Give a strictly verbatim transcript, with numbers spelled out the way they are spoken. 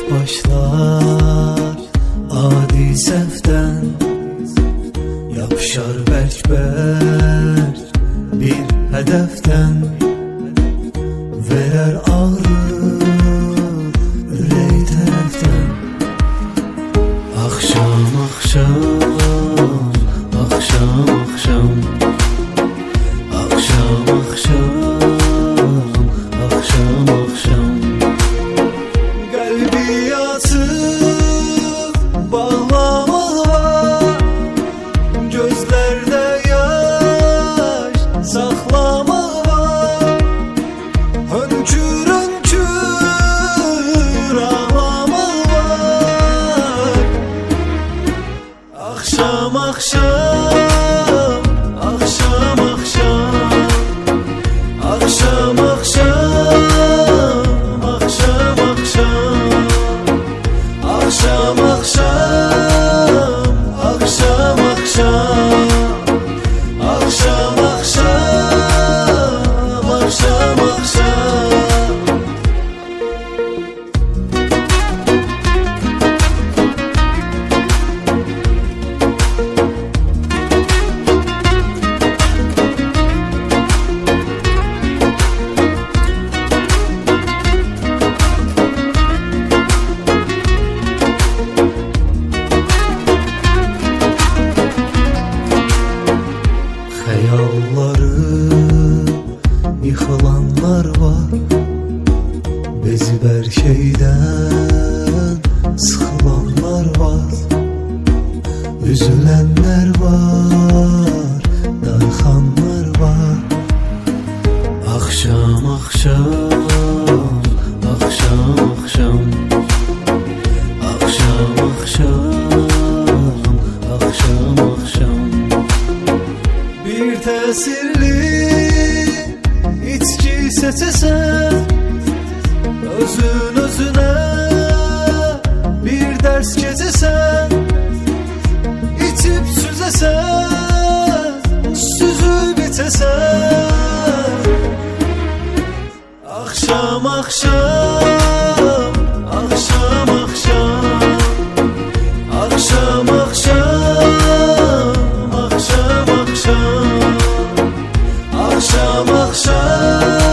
başlar adi səhvdən, yapışar bərk-bərk bir hədəfdən, verər ağrı ürək tərəfdən. Axşam, axşam, axşam, axşam, axşam, axşam, axşam, axşam. Qəlbi açıb bağlamaq var, gözlərdə yaş saxlamaq var, hönkür hönkür ağlamaq var. Axşam, axşam, axşam, axşam, axşam, axşam, axşam, axşam, axşam, axşam, axşam, axşam, axşam, axşam, axşam. Xəyalları yıxılanlar var, bezi bər şeydən sıxılanlar var, üzülənlər var, darıxanlar var. Axşam, axşam, axşam, axşam, axşam, axşam, axşam, axşam. Bir təsirli içki seçəsən, özün özünə bir dərs keçəsən, içib süzəsən, süzüb içəsən. Axşam, axşam, axşam, axşam, axşam, axşam, axşam, axşam, axşam, axşam.